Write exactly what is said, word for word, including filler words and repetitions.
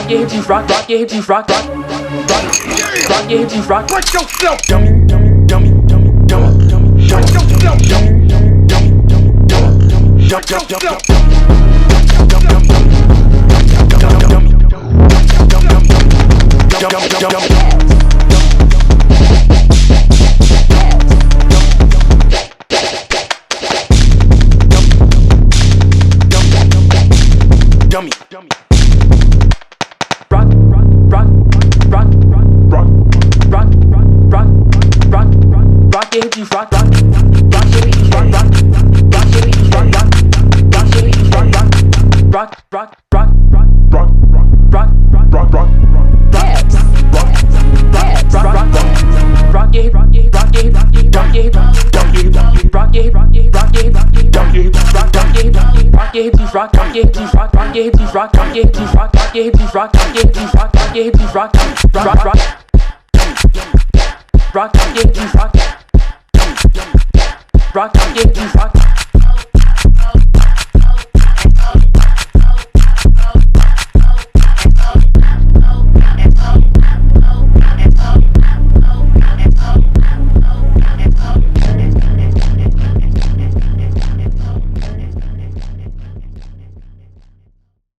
rock your hips, rock, rock your hips, rock, rock, rock, rock your hips, rock. Watch yourself, dummy, dummy, dummy, dummy, dummy, dummy. Watch yourself, dummy, dummy, dummy, dummy. Watch yourself, dummy, dummy. Rock, rock, rock, rock, rock, rock, rock, rock, rock, rock, rock your hips, rock, rock, rock your hips, rock, rock, rock your hips, rock, rock, rock your hips, rock, rock, rock, rock, rock, rock, rock, rock, rock, rock, rock, Hips. Hips. rock, rock, rock your hip, rock your hip, rock your hip, rock your hip, rock your hip, rock your hip, rock your hip, rock your hip, rock your hip, rock your hip, rock your hip, rock, rock your hip, rock your hips, rock, rock your hips, rock, rock your hips, rock, rock your hips, rock, rock your hips, rock, rock your hips, rock, rock your hips, rock, rock, rock, rock your hips, rock, rock your hips, rock, rock your hips, rock.